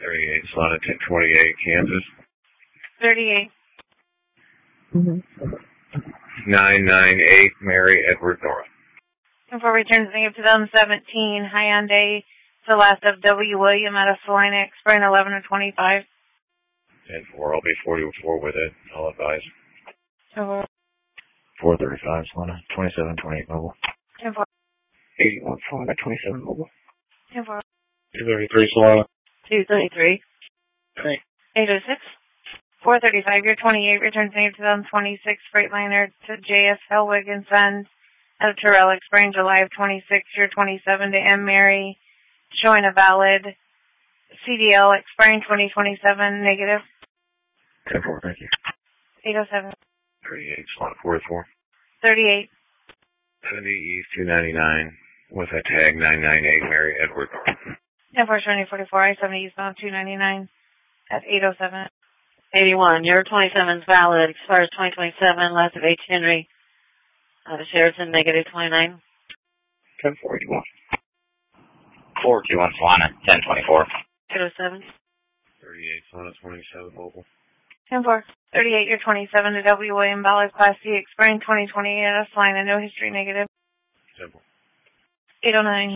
38, Solana 1028, Kansas. 38. 998, Mary Edward Nora. And for returns of 2017, Hyundai Celeste of W. William out of Salina, expiring 11 of 25. 10-4, I'll be 44 with it. I'll advise. 10-4. 435, Solana 2728 mobile. 10-4. 81, Solana 27 mobile. 10-4. 233, Solana. 233. Okay. 806. 435, year 28, returns of 2026, Freightliner to J.S. Helwig and Sons out of Terrell, expiring July of 26, year 27 to M. Mary, showing a valid CDL, expiring 2027, negative. 10-4, thank you. 807. 38, Solana 44. 38. 70 East 299 with a tag 998, Mary Edward Nora. 10-4, 2044, I-70 eastbound 299 at 807. 81. Year 27 is valid. Expires 2027. Last of H. Henry. Sheraton, negative 29. 10-4, 81. 421 Solana 1024. 207. 38, Solana 27 mobile. 10-4. 38, year 27 to W. William Ballard, Class C, expiring 2028 at a line, and no history, negative. 10-4. 809.